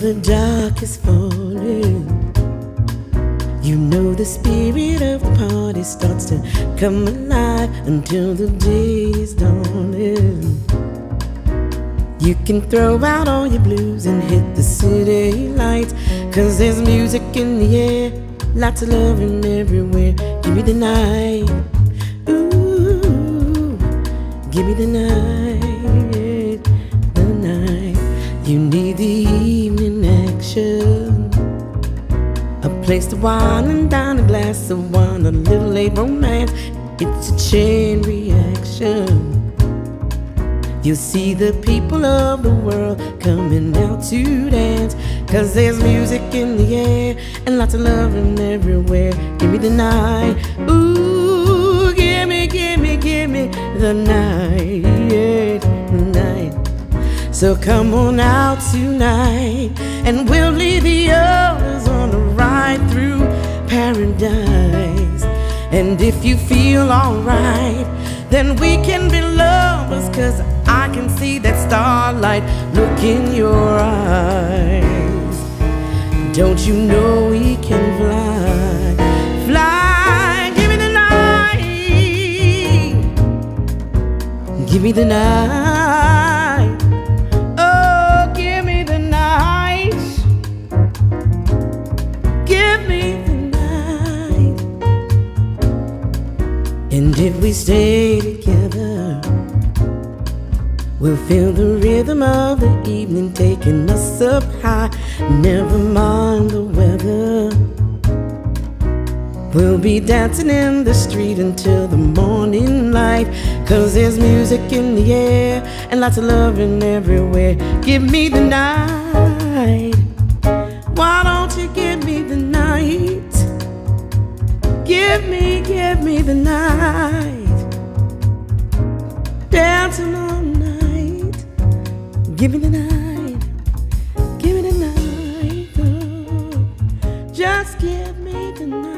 the dark is falling, you know the spirit of the party starts to come alive until the day is dawning. You can throw out all your blues and hit the city lights, 'cause there's music in the air, lots of loving everywhere. Give me the night, ooh, give me the night, the night. You need the evening action, a place to wine and down a glass of wine, a little late romance. It's a chain reaction. You'll see the people of the world coming out to dance, 'cause there's music in the air and lots of loving everywhere. Give me the night, ooh, give me, give me, give me the night, the night. So come on out tonight, and we'll lead the others on a ride through paradise. And if you feel alright, then we can be lovers, 'cause I can see that starlight look in your eyes. Don't you know we can fly, fly? Give me the night, give me the night, oh, give me the night, give me the night. And if we stay together, we'll feel the rhythm of the evening taking us up high. Never mind the weather, we'll be dancing in the street until the morning light, 'cause there's music in the air and lots of loving everywhere. Give me the night, why don't you give me the night? Give me the night, dancing all night. Give me the night, give me the night, oh, just give me the night.